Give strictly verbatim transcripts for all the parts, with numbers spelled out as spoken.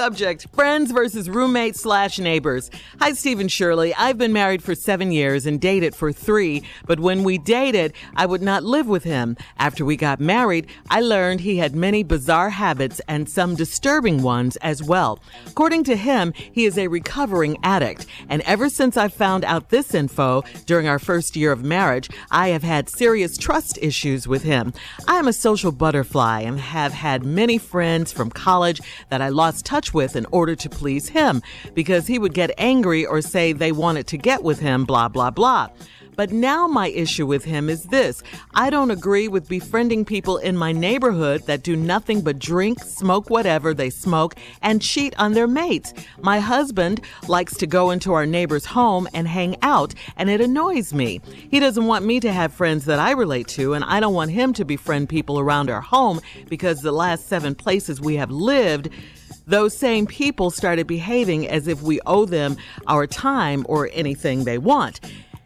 subject, friends versus roommates slash neighbors. Hi, Steve and Shirley. I've been married for seven years and dated for three, but when we dated, I would not live with him. After we got married, I learned he had many bizarre habits and some disturbing ones as well. According to him, he is a recovering addict, and ever since I found out this info during our first year of marriage, I have had serious trust issues with him. I am a social butterfly and have had many friends from college that I lost touch with in order to please him because he would get angry or say they wanted to get with him, blah, blah, blah. But now my issue with him is this. I don't agree with befriending people in my neighborhood that do nothing but drink, smoke whatever they smoke, and cheat on their mates. My husband likes to go into our neighbor's home and hang out, and it annoys me. He doesn't want me to have friends that I relate to, and I don't want him to befriend people around our home because the last seven places we have lived, those same people started behaving as if we owe them our time or anything they want,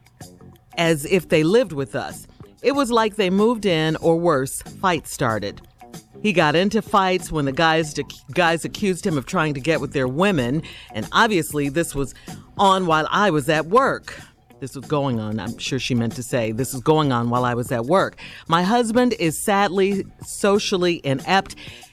as if they lived with us. It was like they moved in, or worse, fights started. He got into fights when the guys guys accused him of trying to get with their women, and obviously this was on while I was at work. This was going on, I'm sure she meant to say, this was going on while I was at work. My husband is sadly socially inept.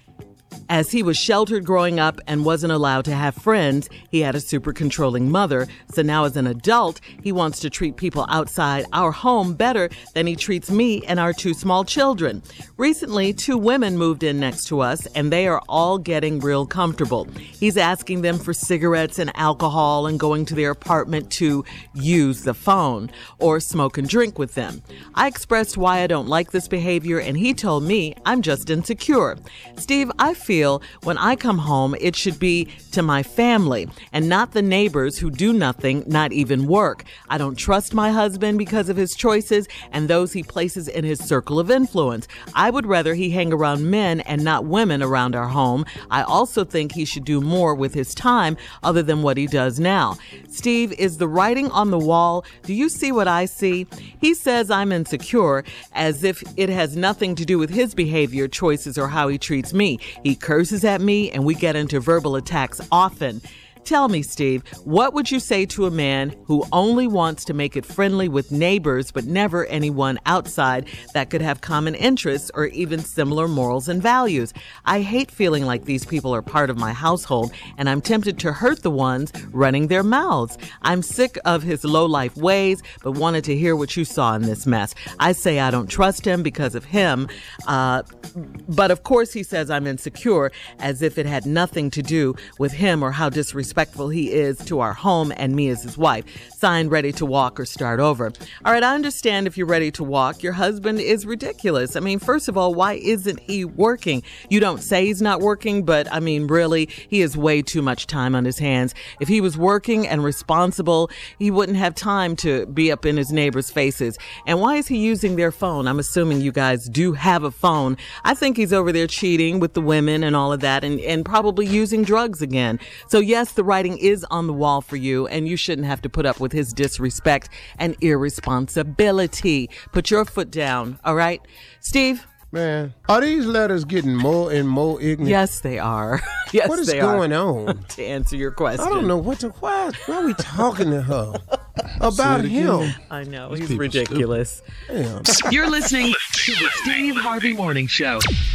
As he was sheltered growing up and wasn't allowed to have friends, he had a super controlling mother. So now as an adult, he wants to treat people outside our home better than he treats me and our two small children. Recently, two women moved in next to us, and they are all getting real comfortable. He's asking them for cigarettes and alcohol and going to their apartment to use the phone or smoke and drink with them. I expressed why I don't like this behavior, and he told me I'm just insecure. Steve, I feel when I come home, it should be to my family and not the neighbors who do nothing, not even work. I don't trust my husband because of his choices and those he places in his circle of influence. I would rather he hang around men and not women around our home. I also think he should do more with his time other than what he does now. Steve, is the writing on the wall? Do you see what I see? He says I'm insecure as if it has nothing to do with his behavior, choices, or how he treats me. He curses at me and we get into verbal attacks often. Tell me, Steve, what would you say to a man who only wants to make it friendly with neighbors but never anyone outside that could have common interests or even similar morals and values? I hate feeling like these people are part of my household, and I'm tempted to hurt the ones running their mouths. I'm sick of his low-life ways, but wanted to hear what you saw in this mess. I say I don't trust him because of him, uh, but of course he says I'm insecure, as if it had nothing to do with him or how disrespectful he is to our home and me as his wife. Signed, ready to walk or start over. All right, I understand if you're ready to walk. Your husband is ridiculous. I mean, first of all, why isn't he working? You don't say he's not working, but I mean, really, he has way too much time on his hands. If he was working and responsible, he wouldn't have time to be up in his neighbors' faces. And why is he using their phone? I'm assuming you guys do have a phone. I think he's over there cheating with the women and all of that, and, and probably using drugs again. So yes, the writing is on the wall for you, and you shouldn't have to put up with his disrespect and irresponsibility. Put your foot down, all right? Steve? Man, are these letters getting more and more ignorant? Yes, they are. Yes, what is they going are. on? To answer your question. I don't know what to, why, why are we talking to her about him? I know, he's ridiculous. Damn. You're listening to the Steve Harvey Morning Show.